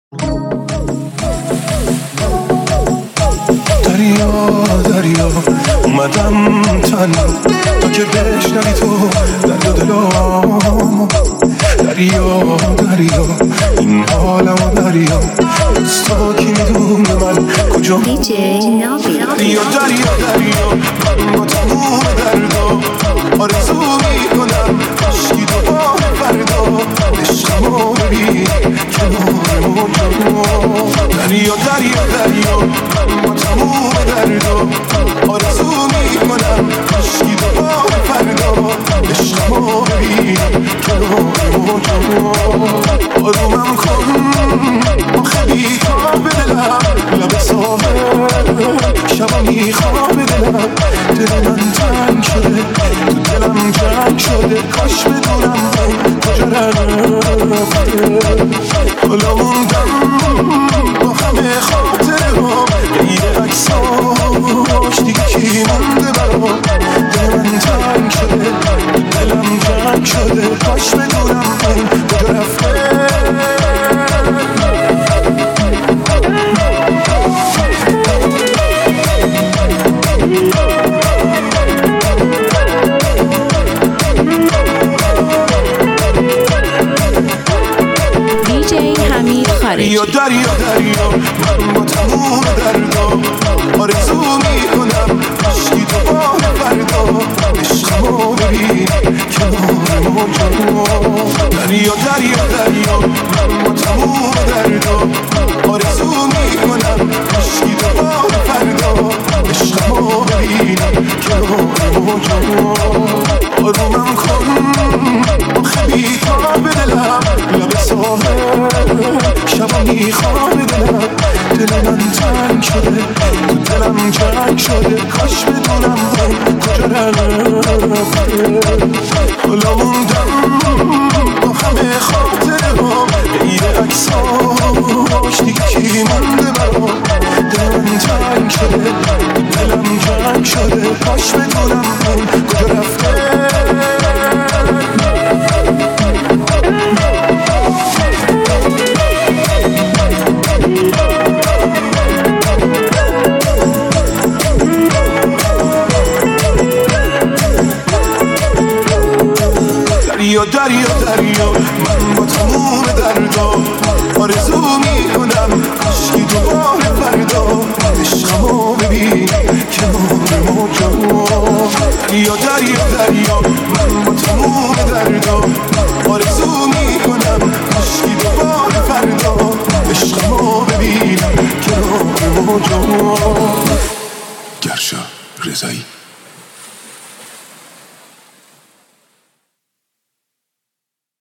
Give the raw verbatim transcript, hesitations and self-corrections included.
دریا دریا اومدم تنها تا که بشنوی تو درد دلام. دریا دریا این حالمو دریا از تو کی میدونه من کجا. دریا دریا دریا من با تموم دردا آرزو میکنم کاشکی دوباره فردا عشقمو ببین کنار موجم. دریا دریا دریا من با تموم دردا آرزو میکنم کاشکی دوباره فردا عشقمو ببین کنار موجم. آرومم کن آخه بیتاب دلم لب ساحل شبا میخواب دلم. دل من تنگ شده تو دلم جنگ شده کاش بدونم کجا رفته. حالا موندم با همه خاطره ها غیر عکساش دیگه کی مونده برام. دل من تنگ شده دلم جنگ شده کاش بدونم کجا رفته. دریا دریا دریا من با تموم دردا آرزو میکنم کاشکی دوباره فردا عشقمو ببین کنار موجم. دریا دریا دریا من با تموم دردا آرزو میکنم کاشکی دوباره فردا عشقمو ببینم کنار موجم. آرومم کن آخه بیتاب دلم لب ساحل شبا میخواب دلم. دل من تنگ شده تو دلم جنگ شده کاش بدونم کجا رفته. حالا موندم با همه خاطره ها غیر عکساش دیگه کی مونده برام. دل من تنگ شده دلم جنگ شده کاش بدونم کجا رفته. دریا دریا دریا من با تموم دردا آرزو میکنم کاشکی دوباره فردا عشقمو ببین کنار موجم. دریا دریا دریا من با تموم دردا آرزو میکنم کاشکی دوباره فردا عشقمو ببینم کنار موجم. گرشا رضایی.